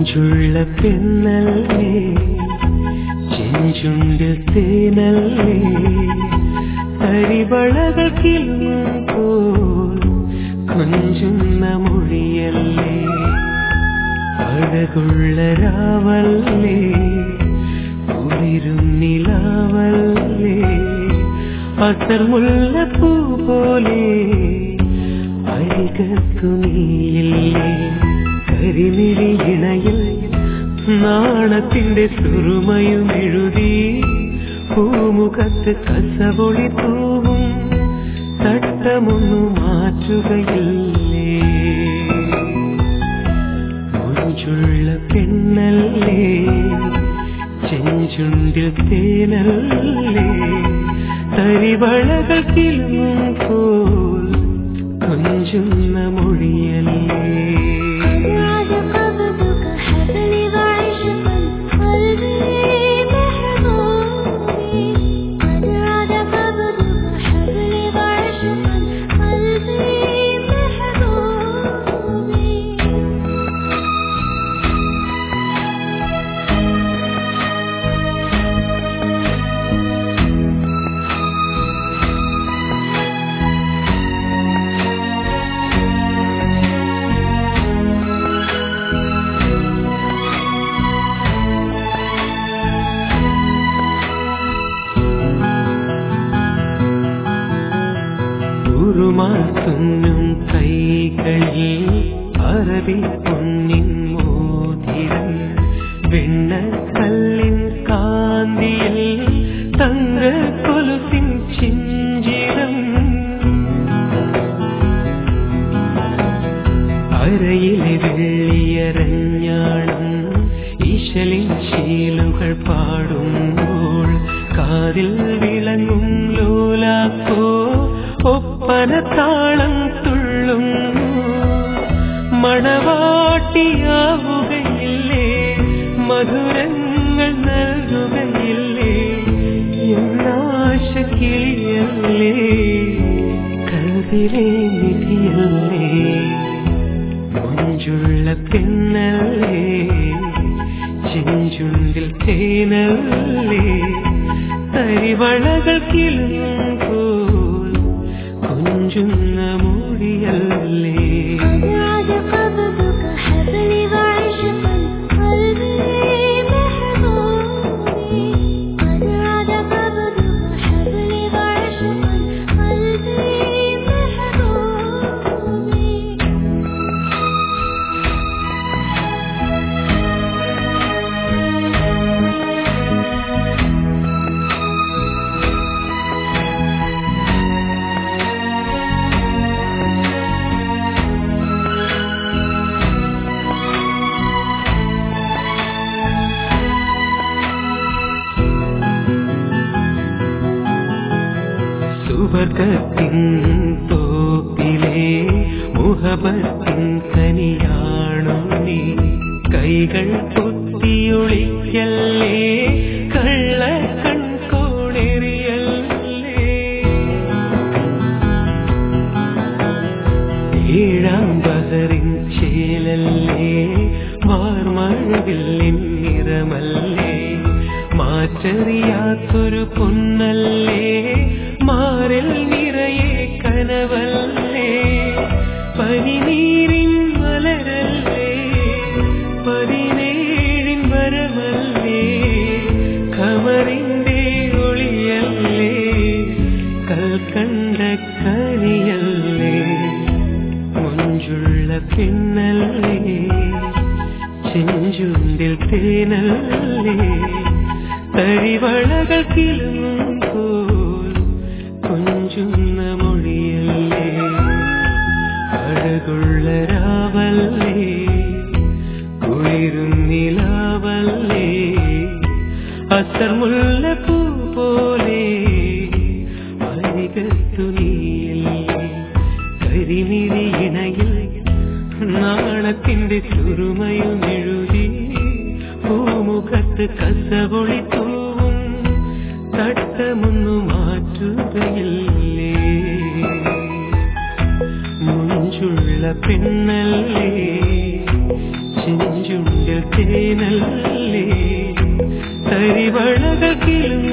മൊഞ്ചുള്ള പെണ്ണല്ലേ, ചെഞ്ചുണ്ടിൽ തേനല്ലേ, തരിവളകൾ കിലുമ്പോൾ കൊഞ്ചുന്ന മൊഴിയല്ലേ, അഴകുള്ള രാവല്ലേ, കുളിരും നിലാവല്ലേ, അസർമുല്ലപ്പൂ പോലെ അരികത്തു നീയില്ലേ, കരിമിഴി ഇണയിൽ നാണത്തിന്റെ സുറുമയും എഴുതി, പൂമുഖത്ത് കസവൊളി തൂവും തട്ടമൊന്നു മാറ്റുകയില്ലേ, മൊഞ്ചുള്ള പെണ്ണല്ലേ, ചെഞ്ചുണ്ടിൽ തേനല്ലേ, തരിവളകൾ കിലുമ്പോൾ കൊഞ്ചുന്ന മൊഴിയല്ലേ. ഉറുമാത്തുന്നും കൈകളിൽ അറബി പൊന്നിൻ മോതിരം, വെണ്ണക്കല്ലിൻ കാന്തിയിൽ തങ്ക കൊലുസിൻ ചിഞ്ചിരം, അരയിലെ വെള്ളിയരഞ്ഞാണം ഈശലിൻ ശീലുകൾ പാടുമ്പോൾ കാതിൽ വിളങ്ങും ലോലാക്കോ ഒപ്പനത്താളം തുള്ളുന്നു, മണവാട്ടിയാവുകയില്ലേ, മധുരങ്ങൾ നൽകുകയില്ലേ, എന്നാശ കിളിയല്ലേ, കൽവിലെ നിധിയല്ലേ, മൊഞ്ചുള്ള പെണ്ണല്ലേ, ചെഞ്ചുണ്ടിൽ തേനല്ലേ, തരിവളകൾ കിലുമ്പോൾ കൊഞ്ചുന്ന മൊഴിയല്ലേ. സുവർഗത്തിൻ തോപ്പിലെ മുഹബത്തിൻ കനിയാണു നീ, കൈകൾ പൊത്തിയൊളിക്കല്ലേ, കള്ള കൺകോണെറിയല്ലേ, ഏഴാം ബഹറിൻ ചേലല്ലേ, വാർമഴവില്ലിൻ നിറമല്ലേ, മാറ്ററിയാത്തൊരു പൊന്നല്ലേ, മാറിൽ നിറയെ കനവല്ലേ, പനിനീരിൻ മലരല്ലേ, പതിനേഴിൻ വരമല്ലേ, ഖമറിന്റെ ഒളിയല്ലേ, കൽക്കണ്ട കനിയല്ലേ, മൊഞ്ചുള്ള പെണ്ണല്ലേ, ചെഞ്ചുണ്ടിൽ തേനല്ലേ, തരിവളകൾ കിലുമ്പോൾ കൊഞ്ചുന്ന മൊഴിയല്ലേ, അഴകുള്ള രാവല്ലേ, കുളിരും നിലാവല്ലേ, അസർമുല്ലപ്പൂ പോലെ അരികത്തു നീയില്ലേ, കരിമിഴി ഇണയിൽ നാണത്തിന്റെ സുറുമയും എഴുതി, പൂമുഖത്ത് കസവൊളി തൂവും തട്ടമൊന്നു മാറ്റുകയില്ലേ, മൊഞ്ചുള്ള പെണ്ണല്ലേ, ചെഞ്ചുണ്ടിൽ തേനല്ലേ തരിവളകൾ കിളും